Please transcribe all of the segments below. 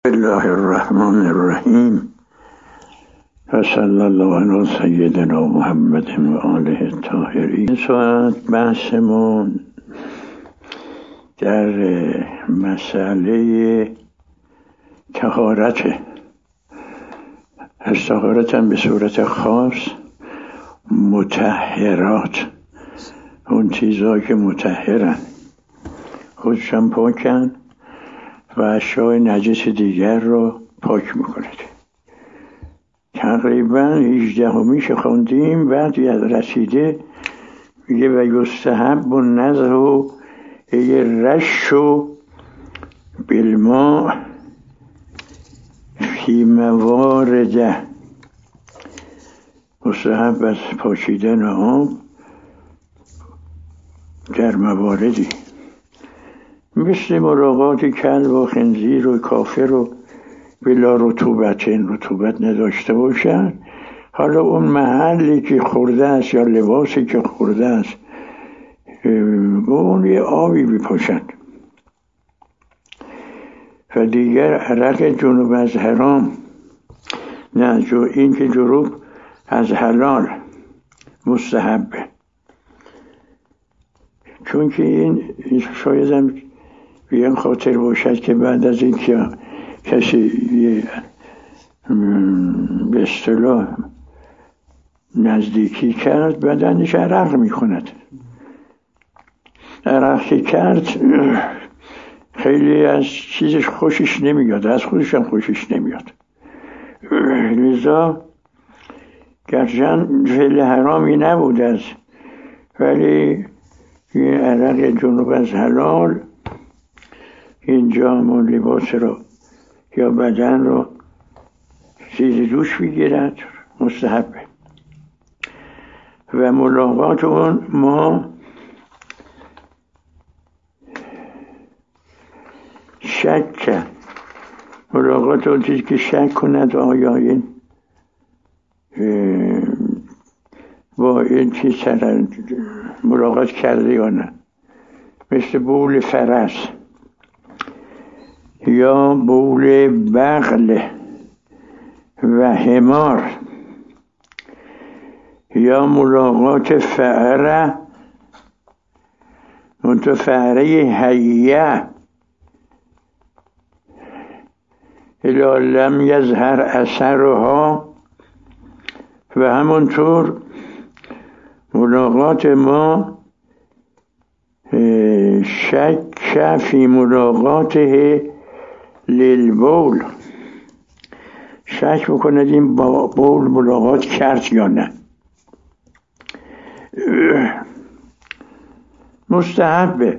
الله الرحمن الرحیم و صلی الله علی سیدنا محمد و آله الطاهرین. این ساعت بحثمون در مسئله طهارت، از طهارت هم به صورت خاص مطهرات، اون چیزها که مطهرن، خودشان پاکن و اشیاء نجس دیگر رو پاک میکنه. تقریبا 18میش خوندیم، بعد رسیده میگه و یستحب النضح رش بالماء فی موارد، مستحب از پاشیدن آب در مواردی مثل ملاقات کلب و خنزیر و کافر و بلا رطوبت، رطوبت نداشته باشن. حالا اون محلی که خورده است یا لباسی که خورده است با اون یه آبی بپاشند. و دیگر عرق جنوب از حرام، نه این که جنوب از حلال مستحبه، چون که این شاید هم بیان خاطر باشد که بعد از این که کسی به اصطلاح نزدیکی کرد بدنش عرق میکند. عرق که کرد خیلی از چیزش خوشش نمیاد، از خودش هم خوشش نمیاد. لذا گرچه فعل حرامی نبود است، ولی این عرق جنوب از حلال اینجا همون لباس رو یا بدن رو زیر دوش بگیرد، مستحبه. و ملاقات اون ما شک، ملاقات اون چیزی که شک کند آیا این با این چیز ملاقات کرده یا نه، مثل بول فرس یا بول بغل و حمار یا ملاقات فأره، فأره حیه الا لم یظهر اثرها. و همونطور ملاقات ما شک فی ملاقاته للبول، شک بکند این با بول ملاقات کرد یا نه. مستحبه،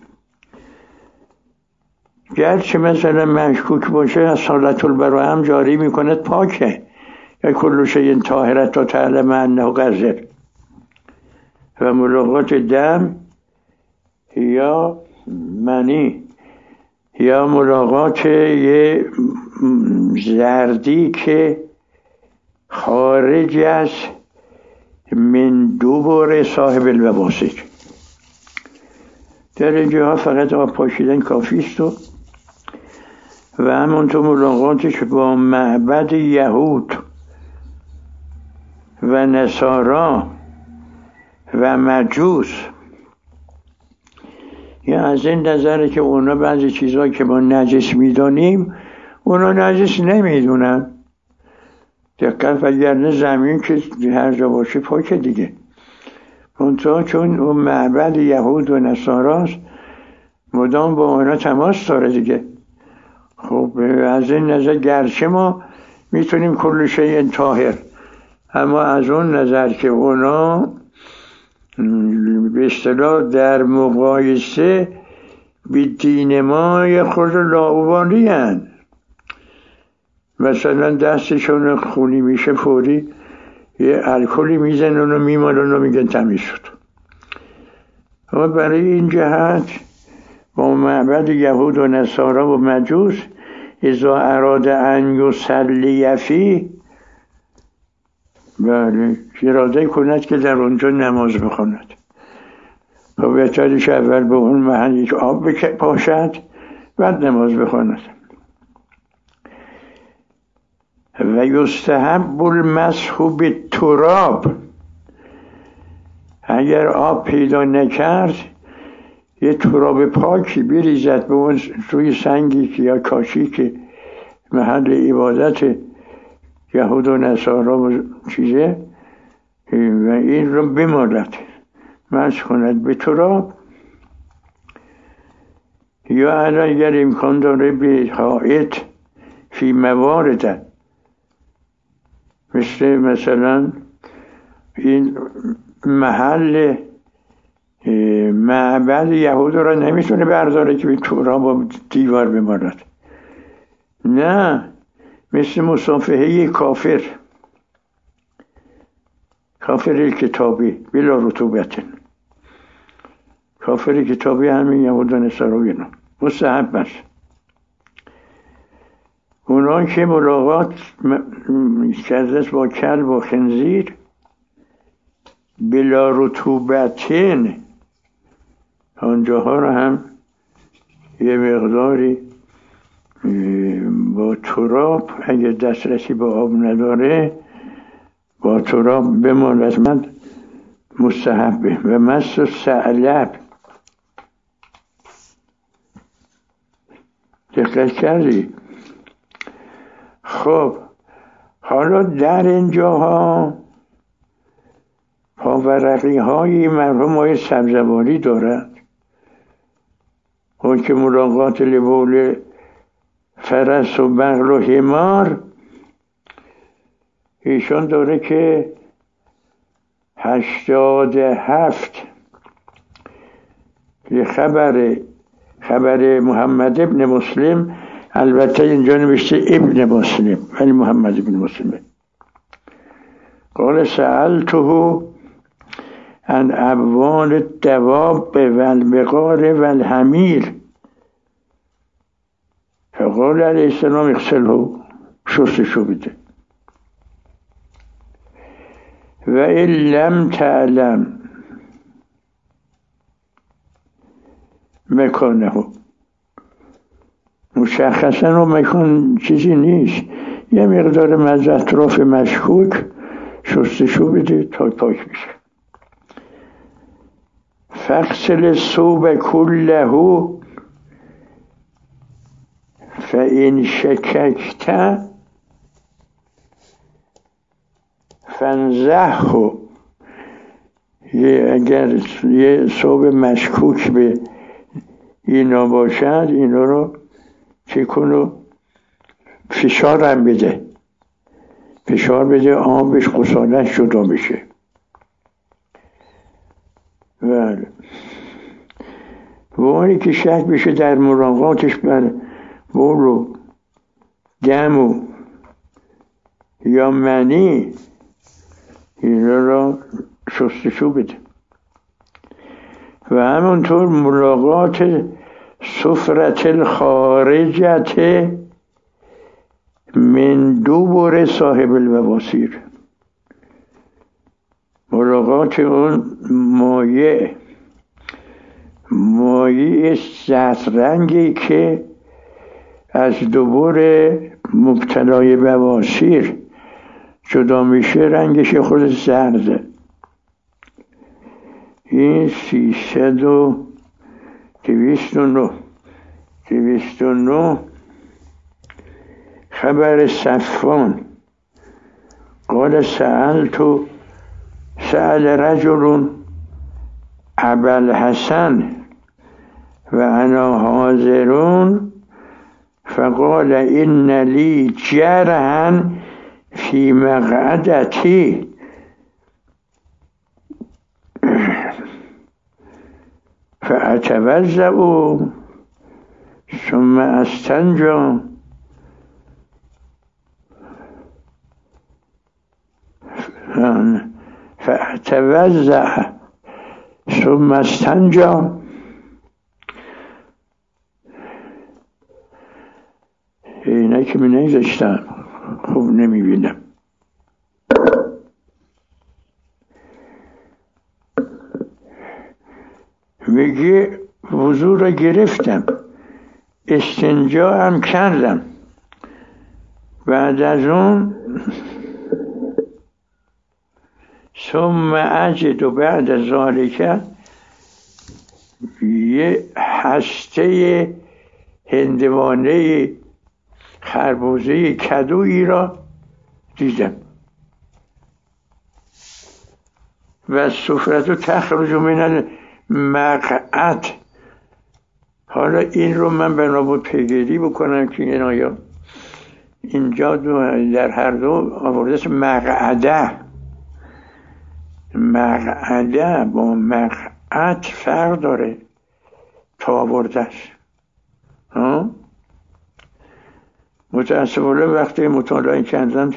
گرچه مثلا مشکوک باشه از صلات البراءه هم جاری میکند پاکه، یا کل شیء طاهر حتی تعلم انه قذر. و ملاقات دم یا منی یا ملاقات یه زردی که خارج از من دوباره صاحب الواسط، در اینجا فقط آب پاشیدن کافی است. و همونطور ملاقاتش با معبد یهود و نصارا و مجوس، یا از این نظره که اونا بعضی چیزها که ما نجس میدانیم اونا نجس نمیدونن. دقیق وگرنه زمین که هر جا باشه پاکه دیگه، منتها چون اون معبد یهود و نصاراست مدام با اونا تماس داره دیگه. خب از این نظر گرچه ما میتونیم کل شیء طاهر، اما از اون نظر که اونا به اصطلاح در مقایسه به دین ما خود لاابالی هستند. مثلا دستشون خونی میشه فوری یه الکلی میزنن و میمالن و میگن تمیز شد. اما برای این جهت با معبد یهود و نصارا و مجوس اذا اراد ان یصلی فیه، بله اراده کند که در اونجا نماز بخواند، و بهترش اول به اون محل یک آب پاشد بعد نماز بخواند. و یستحب المسح بالتراب، اگر آب پیدا نکرد یه تراب پاکی بریزد به اون روی سنگی که یا کاشی که محل عبادت یهود و نصارا و چیزه و این رو بمالد، مسح کند به تراب. یا اگر امکان داره به حائط فی موارد، مثلا این محل معبد یهود را نمیتونه برداره که به تراب و دیوار بمالد، نه، مثل مصافحه کافر کتابی بلا رطوبت، کافر کتابی همین یهود و نصارا اینا مستحب است. اونا که ملاقات کردست با کلب و خنزیر بلا رطوبتین، آنجاها رو هم یه مقداری با تراب، اگر دسترسی به آب نداره با تراب بمالد، مستحبه. و مس ثعلب، دقت کردی؟ خب حالا در اینجاها پاورقی های مرحوم های سبزواری دارد، اون که ملاقات لبول فرس و بغل و حمار، ایشان داره که 87 یه خبر محمد ابن مسلم، البته اینجا نوشته ابن مسلم ولی محمد ابن مسلم، قال سألته عن ابوال الدواب والبقار والحمیر فقال علیه السلام اغسله، شستشو بده. و این لم تعلم مکانه، مشخصا و مکان چیزی نیست، یه مقدار از اطراف مشکوک شستشو بده تا پاک بشه. فاغسل الثوب كله فإن شككت فانزعه، اگر یه ثوب مشکوک به اینا باشد اینا رو چه کنو فشار هم بده، آبش غسالش جدا بشه. بله، و اونی که شک بشه در مراقاتش بر بول و دم و یا منی، اینا را شستشو بده. و همونطور ملاقات سفرت الخارجت من دبر صاحب البواسیر، ملاقات اون مایع زرد رنگی که از دبر مبتلای بواسیر جدا میشه، رنگش خود زرده. این 209 خبر صفوان قال سأل رجل ابا الحسن و انا حاضرون فقال ان لی جرحا فی مقعدتی فأتوضأ ثم استنجا فأتوضأ ثم استنجا. اینه که من نگذاشتم، خوب نمیبینم. میگه وضو را گرفتم، استنجا هم کردم، بعد از اون ثم اجد و بعد ذالک یه هسته هندوانه خربوزه کدویی را دیدم و سفرت تخرج من المقعد. حالا این رو من بنابود پیگیری بکنم که این آیا اینجا در هر دو آورده است مقعده با مقعد فرق داره تا آورده است. متاسفانه وقتی مطالعه کردن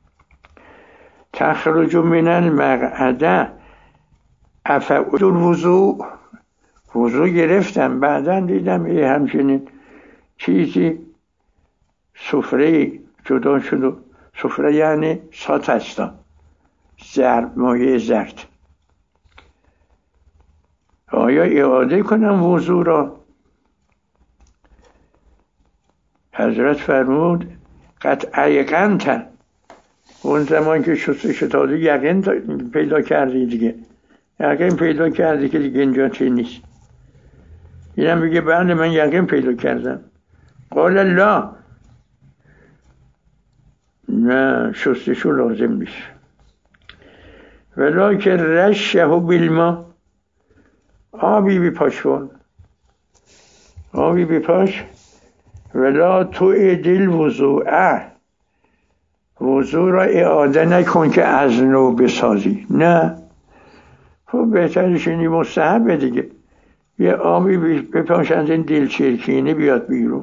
تخرج من المقعده افعل وضوع گرفتم، بعدا دیدم یه همچنین چیزی سفره جدا شد و سفره یعنی ساتستا زرد، مایه زرد. آیا اعاده کنم وضوع را؟ حضرت فرمود قد ایقنت، اون زمان که شستش تازه یقین پیدا کردی دیگه، یقین پیدا کردی که دیگه اینجا چی نیست. اینم بگه بله من یقین پیدا کردم. قال لا، نه شستشو لازم نیست. ولکن رشه بالما، آبی بپاش آبی بپاش. ولا تعید الوضوء، وضوع را اعاده نکن که از نو بسازی. نه خب بهترش اینی مستحبه دیگه، یه آبی بپاش از این دل چرکینه بیاد بیرون.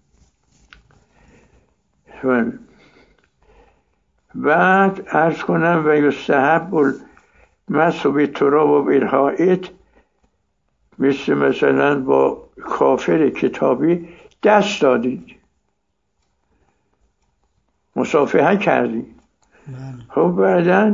بعد عرض کنم و یستحب المسح بالتراب و بالحائط، مثلا با کافر کتابی دست دادید، مصافحه کردی. خب بعدا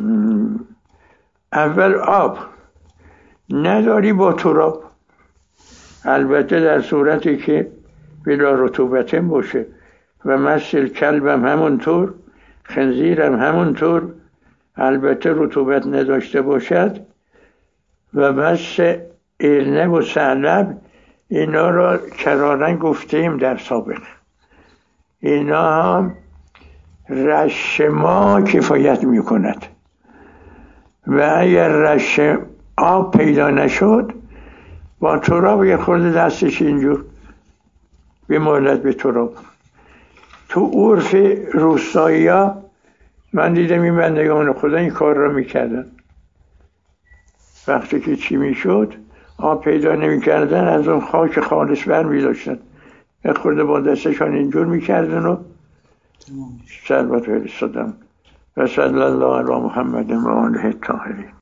اول آب نداری با تراب، البته در صورتی که بلا رطوبت باشه، و مثل کلبم همونطور، خنزیرم همونطور، البته رطوبت نداشته باشد. و مثل ارنب و ثعلب، اینا را کرارن گفتیم در سابق، اینا هم رش ما کفایت می کند. و اگر رش آب پیدا نشد، با تراب یه خورده دستش اینجور بمالد به تراب. تو عرف روستایی ها من دیدم این بندگان خدا این کار را میکردن. وقتی که چی میشد آب پیدا نمیکردن، از اون خاک خالص بر میداشتن، یه خورده با دستشان اینجور میکردن و صلوات فرستادن. و صلی الله علی محمد و آله الطاهرین.